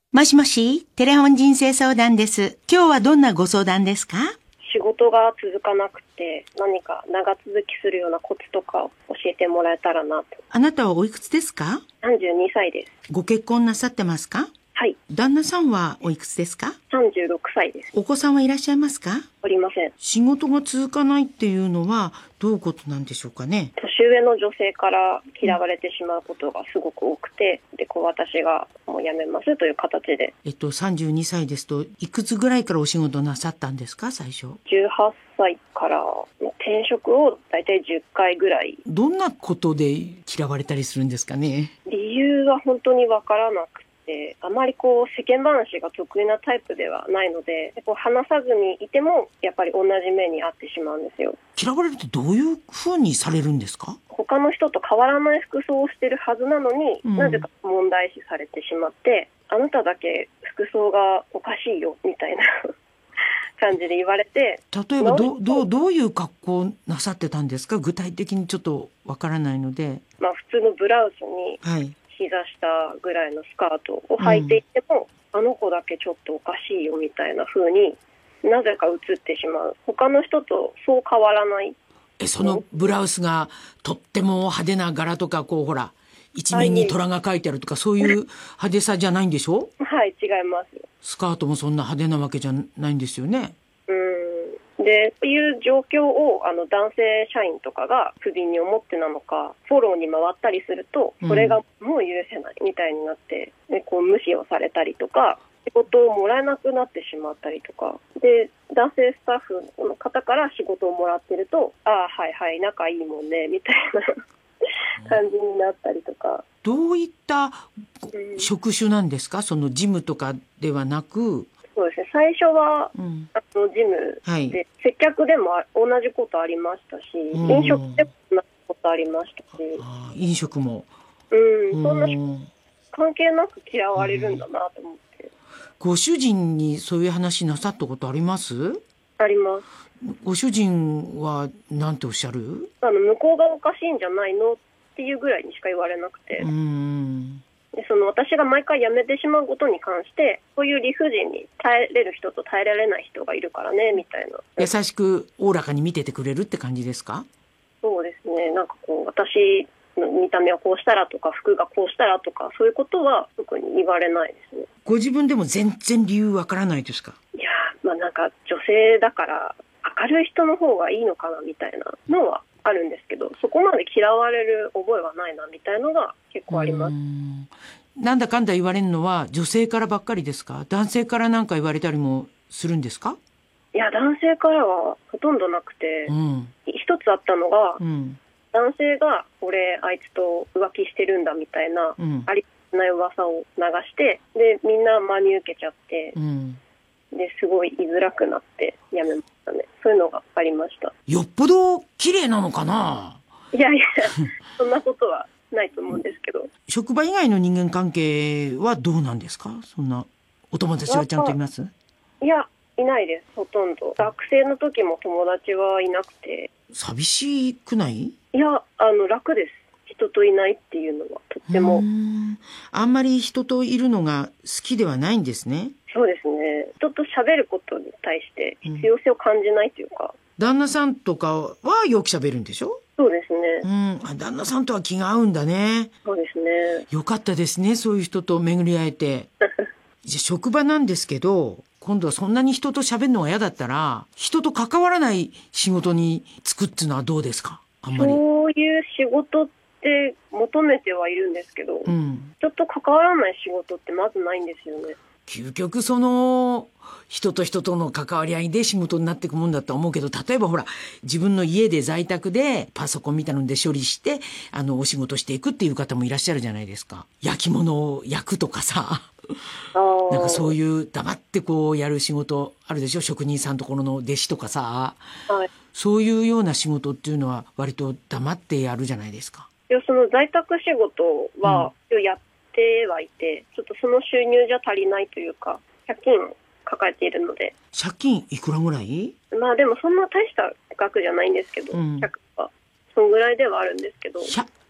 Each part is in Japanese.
もしもし、テレホン人生相談です。今日はどんなご相談ですか？ 仕事が続かなくて何か長続きするようなコツとかを教えてもらえたらなと。 あなたはおいくつですか 32歳です。 ご結婚なさってますか？ はい。 旦那さんはおいくつですか？ 36歳です。 お子さんはいらっしゃいますか？ おりません。 仕事が続かないっていうのはどういうことなんでしょうかね？ 年上の女性から嫌われてしまうことがすごく多くて、で私がもう辞めますという形で。 32歳ですといくつぐらいからお仕事なさったんですか？最初 18歳から転職をだいたい10回ぐらい。 どんなことで嫌われたりするんですかね？ 理由は本当にわからなくて、あまり世間話が得意なタイプではないので、話さずにいてもやっぱり同じ目に遭ってしまうんですよ。 嫌われるってどういうふうにされるんですか？ 他の人と変わらない服装をしてるはずなのに、なぜか問題視されてしまって、あなただけ服装がおかしいよみたいな感じで言われて。 例えばどういう格好なさってたんですか？具体的にちょっとわからないので。 普通のブラウスに膝下ぐらいのスカートを履いていても、あの子だけちょっとおかしいよみたいな風になぜか映ってしまう。他の人とそう変わらない。 そのブラウスがとっても派手な柄とかほら一面に虎が描いてあるとか、そういう派手さじゃないんでしょ？ はい、違います。 スカートもそんな派手なわけじゃないんですよね。 で、そういう状況を男性社員とかが不憫に思ってなのかフォローに回ったりすると、それがもう許せないみたいになって、無視をされたりとか、仕事をもらえなくなってしまったりとかで、男性スタッフの方から仕事をもらってると、ああはいはい仲いいもんねみたいな感じになったりとか。 どういった職種なんですか？そのジムとかではなく。 そうですね、最初は、ジムで、接客でも同じことありましたし、飲食でも同じことありましたし。 飲食もそんな関係なく嫌われるんだなと思って。 ご主人にそういう話なさったことあります？ あります。 ご主人は何ておっしゃる？ 向こうがおかしいんじゃないのっていうぐらいにしか言われなくて、で私が毎回辞めてしまうことに関して、そういう理不尽に耐えれる人と耐えられない人がいるからねみたいな。 優しくおおらかに見ててくれるって感じですか？ そうですね、私の見た目はこうしたらとか服がこうしたらとか、そういうことは特に言われないですね。 ご自分でも全然理由わからないですか？ いや女性だから明るい人の方がいいのかなみたいなのはあるんですけど、そこまで嫌われる覚えはないなみたいのが結構あります。 なんだかんだ言われるのは女性からばっかりですか？男性からなんか言われたりもするんですか？ いや、男性からはほとんどなくて、一つあったのが、男性が俺あいつと浮気してるんだみたいな、ありない噂を流して、でみんな真に受けちゃって、ですごい居づらくなってやめましたね。そういうのがありました。 よっぽど綺麗なのかな？ いやそんなことはないと思うんですけど。 職場以外の人間関係はどうなんですか？そんなお友達はちゃんといます？ いや、いないです。ほとんど学生の時も友達はいなくて。 寂しくない？ いや、楽です。人といないっていうのはとっても。 あんまり人といるのが好きではないんですね。 そうですね、人と喋ることに対して必要性を感じないというか。 旦那さんとかはよく喋るんでしょ？ そうですね。 旦那さんとは気が合うんだね。 そうですね。 よかったですね、そういう人と巡り会えてじゃ職場なんですけど、今度はそんなに人と喋るのが嫌だったら人と関わらない仕事に就くっていうのはどうですか？あんまりそういう仕事って求めてはいるんですけど、人と関わらない仕事ってまずないんですよね。 究極人と人との関わり合いで仕事になっていくもんだと思うけど、例えばほら自分の家で在宅でパソコンみたいなので処理してお仕事していくっていう方もいらっしゃるじゃないですか。焼き物を焼くとかさなんかそういう黙ってやる仕事あるでしょ？職人さんところの弟子とかさ、そういうような仕事っていうのは割と黙ってやるじゃないですか。 いや、その在宅仕事はやってはいて、ちょっとその収入じゃ足りないというか、借金を抱えているので。 借金いくらぐらい？ でもそんな大した額じゃないんですけど、100はそんぐらいではあるんですけど。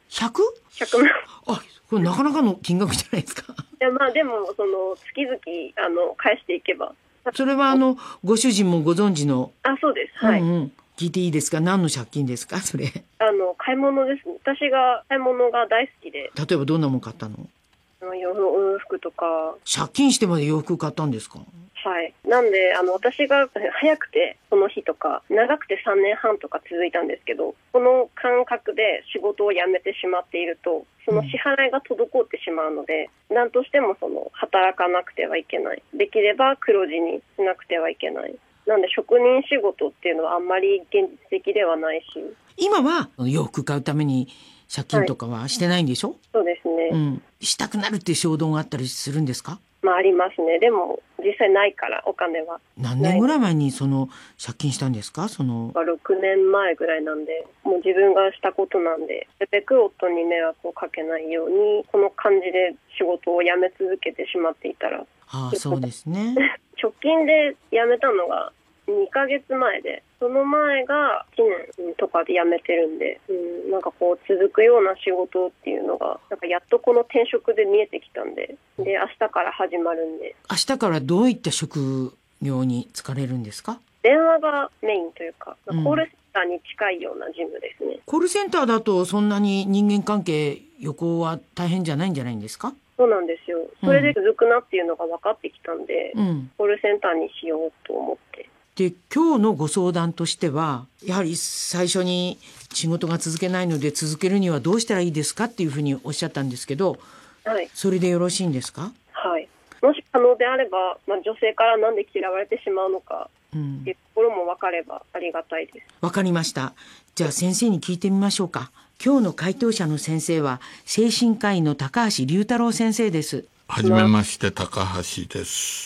100？ 100万。 あ、これなかなかの金額じゃないですか。 いや、まあでも、月々、返していけば。 それはご主人もご存知の。 あ、そうです。はい。 聞いていいですか？何の借金ですかそれ。 買い物ですね。私が買い物が大好きで。 例えばどんなもん買ったの？ 洋服とか。 借金してまで洋服買ったんですか？ はい。なんで、私が早くてその日とか、長くて3年半とか続いたんですけど、この感覚で仕事を辞めてしまっていると、その支払いが滞ってしまうので、何としても働かなくてはいけない。できれば黒字にしなくてはいけない。なんで職人仕事っていうのはあんまり現実的ではないし。 今は洋服買うために借金とかはしてないんでしょ？ そうですね。 したくなるっていう衝動があったりするんですか？ まあありますね。でも実際ないからお金は。 何年ぐらい前に借金したんですか 6年前ぐらいなんで、もう自分がしたことなんで、なるべく夫に迷惑をかけないように、この感じで仕事を辞め続けてしまっていたら。 ああ、そうですね。 直近で辞めたのが2ヶ月前で、その前が1年とかで辞めてるんで、なんか続くような仕事っていうのが、なんかやっとこの転職で見えてきたんで、明日から始まるんで。 明日からどういった職業に就かれるんですか？ 電話がメインというか、コールセンターに近いような事務ですね。 コールセンターだとそんなに人間関係横は大変じゃないんじゃないんですか？ そうなんですよ。それで続くなっていうのが分かってきたんで、コールセンターにしようと思って。 で、今日のご相談としては、やはり最初に仕事が続けないので続けるにはどうしたらいいですかっていうふうにおっしゃったんですけど、 はい、 それでよろしいんですか？ はい。もし可能であれば、女性からなんで嫌われてしまうのかっていうところも分かればありがたいです。 分かりました。じゃあ先生に聞いてみましょうか。今日の回答者の先生は精神科医の高橋龍太郎先生です。 はじめまして、高橋です。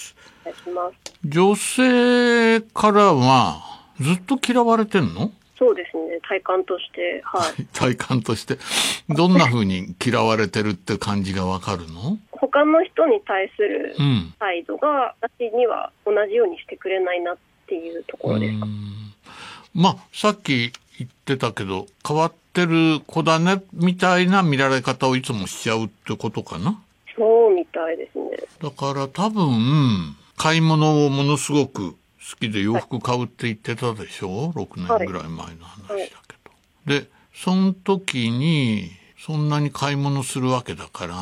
お願いします。 女性からはずっと嫌われてんの？ そうですね、体感として、はい。 体感としてどんな風に嫌われてるって感じがわかるの？ 他の人に対する態度が私には同じようにしてくれないなっていうところですか。 まあさっき言ってたけど、変わってる子だねみたいな見られ方をいつもしちゃうってことかな。 そうみたいですね。 だから多分買い物をものすごく好きで洋服買うって言ってたでしょ、6年ぐらい前の話だけど、でその時にそんなに買い物するわけだから、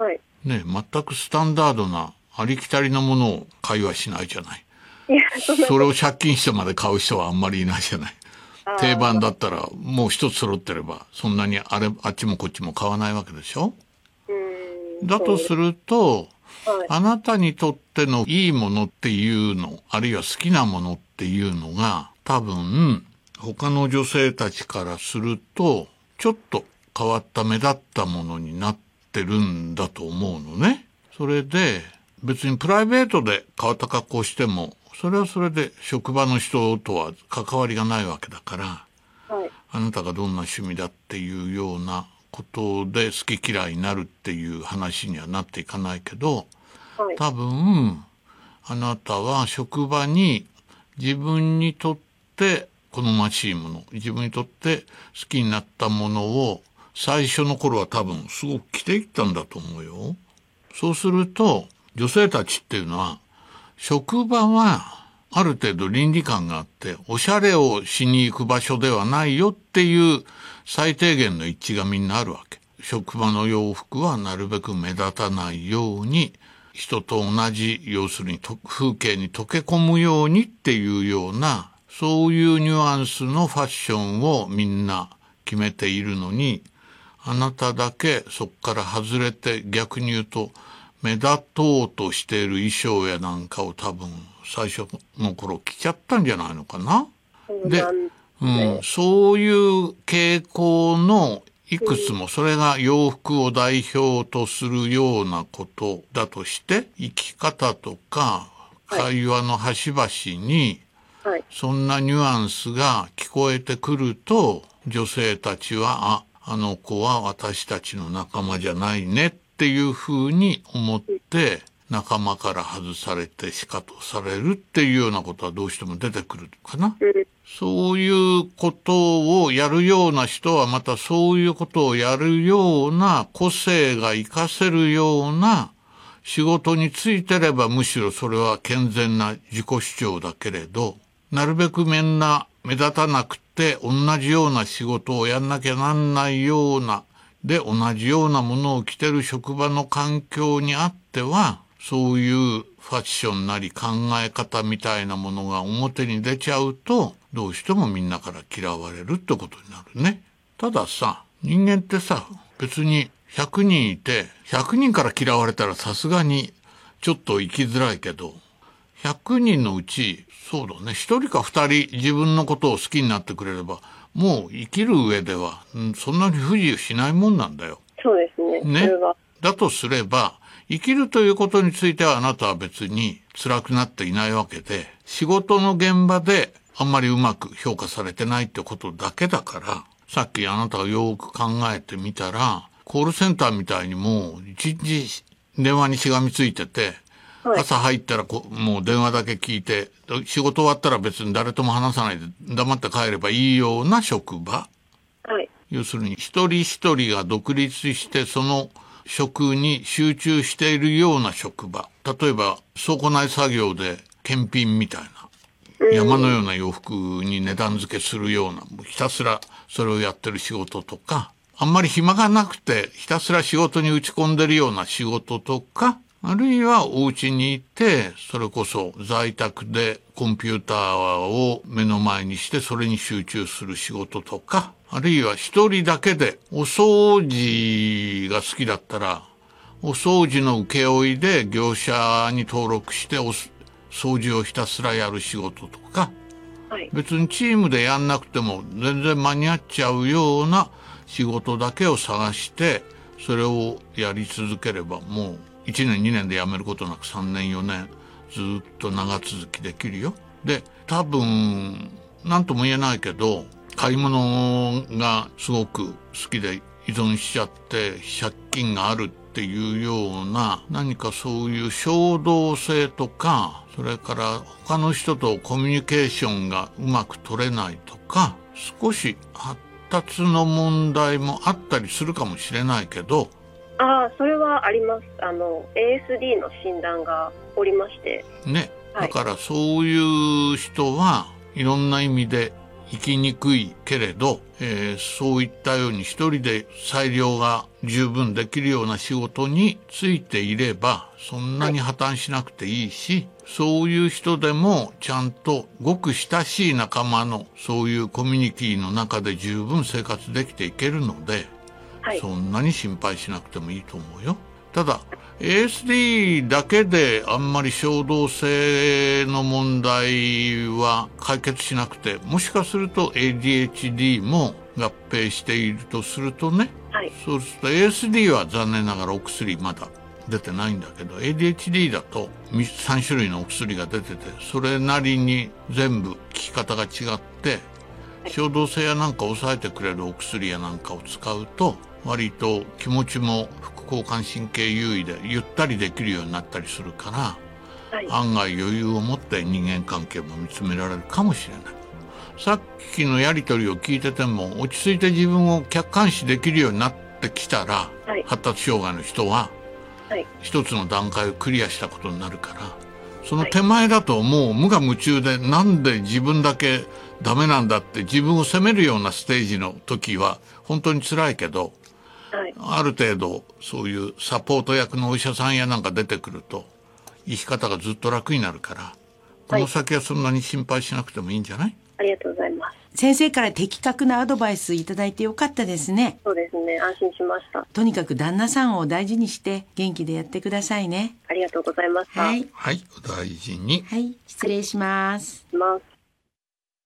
ね、全くスタンダードなありきたりなものを買いはしないじゃない。それを借金してまで買う人はあんまりいないじゃない。定番だったらもう一つ揃ってればそんなにあっちもこっちも買わないわけでしょ。だとすると、あなたにとってのいいものっていうの、あるいは好きなものっていうのが、多分他の女性たちからするとちょっと変わった目立ったものになってるんだと思うのね。それで別にプライベートで変わった格好しても、それはそれで職場の人とは関わりがないわけだから、あなたがどんな趣味だっていうようなことで好き嫌いになるっていう話にはなっていかないけど、多分あなたは職場に自分にとって好ましいもの、自分にとって好きになったものを最初の頃は多分すごく着ていったんだと思うよ。そうすると女性たちっていうのは職場はある程度倫理観があって、おしゃれをしに行く場所ではないよっていう最低限の一致がみんなあるわけ。職場の洋服はなるべく目立たないように、人と同じ、要するに風景に溶け込むようにっていうような、そういうニュアンスのファッションをみんな決めているのに、あなただけそこから外れて、逆に言うと目立とうとしている衣装やなんかを多分最初の頃着ちゃったんじゃないのかな。で、そういう傾向のいくつも、それが洋服を代表とするようなことだとして、生き方とか会話の端々にそんなニュアンスが聞こえてくると、女性たちはあの子は私たちの仲間じゃないねっていうふうに思って仲間から外されてシカトされるっていうようなことはどうしても出てくるかな。 そういうことをやるような人はまたそういうことをやるような個性が活かせるような仕事についてればむしろそれは健全な自己主張だけれど、なるべくみんな目立たなくて同じような仕事をやんなきゃなんないようなで同じようなものを着てる職場の環境にあっては、そういうファッションなり考え方みたいなものが表に出ちゃうと、どうしてもみんなから嫌われるってことになるね。たださ、人間ってさ、別に100人いて、100人から嫌われたらさすがにちょっと生きづらいけど、100人のうち、そうだね、1人か2人自分のことを好きになってくれれば、もう生きる上では、そんなに不自由しないもんなんだよ。 そうですね。 ね。 それはだとすれば、生きるということについてはあなたは別に辛くなっていないわけで、仕事の現場であんまりうまく評価されてないってことだけだから、さっきあなたがよく考えてみたら、コールセンターみたいにもう一日電話にしがみついてて、 はい、 朝入ったらもう電話だけ聞いて、仕事終わったら別に誰とも話さないで黙って帰ればいいような職場。 はい。 要するに一人一人が独立してその職に集中しているような職場。例えば倉庫内作業で検品みたいな。山のような洋服に値段付けするような、ひたすらそれをやってる仕事とか、あんまり暇がなくてひたすら仕事に打ち込んでるような仕事とか、あるいはお家にいて、それこそ在宅でコンピューターを目の前にしてそれに集中する仕事とか、あるいは一人だけでお掃除が好きだったら、お掃除の請負で業者に登録して掃除をひたすらやる仕事とか、 はい、 別にチームでやんなくても全然間に合っちゃうような仕事だけを探して、それをやり続ければもう1年2年で辞めることなく3年4年ずっと長続きできるよ。で、多分何とも言えないけど、買い物がすごく好きで依存しちゃって借金があるっていうような、何かそういう衝動性とか、それから他の人とコミュニケーションがうまく取れないとか、少し発達の問題もあったりするかもしれないけど。 それはあります。ASD の診断がおりましてね、 はい、 だからそういう人はいろんな意味で生きにくいけれど、そういったように一人で裁量が十分できるような仕事についていればそんなに破綻しなくていいし、そういう人でもちゃんとごく親しい仲間のそういうコミュニティの中で十分生活できていけるので、 はい、 そんなに心配しなくてもいいと思うよ。ただ ASD だけであんまり衝動性の問題は解決しなくて、もしかすると ADHD も合併しているとするとね、 はい、 そうすると ASD は残念ながらお薬まだ出てないんだけど、 ADHD だと3種類のお薬が出てて、それなりに全部効き方が違って、衝動性やなんか抑えてくれるお薬やなんかを使うと割と気持ちも副交感神経優位でゆったりできるようになったりするから、 はい、 案外余裕を持って人間関係も見つめられるかもしれない。さっきのやり取りを聞いてても落ち着いて自分を客観視できるようになってきたら、 はい、 発達障害の人は一つの段階をクリアしたことになるから、その手前だともう無我夢中でなんで自分だけダメなんだって自分を責めるようなステージの時は本当に辛いけど、 はい、 ある程度そういうサポート役のお医者さんやなんか出てくると生き方がずっと楽になるから、この先はそんなに心配しなくてもいいんじゃない？ ありがとうございます。 先生から的確なアドバイスいただいてよかったですね。 そうですね、安心しました。 とにかく旦那さんを大事にして元気でやってくださいね。 ありがとうございました。 はい、 はい、お大事に。 はい、失礼します。 します。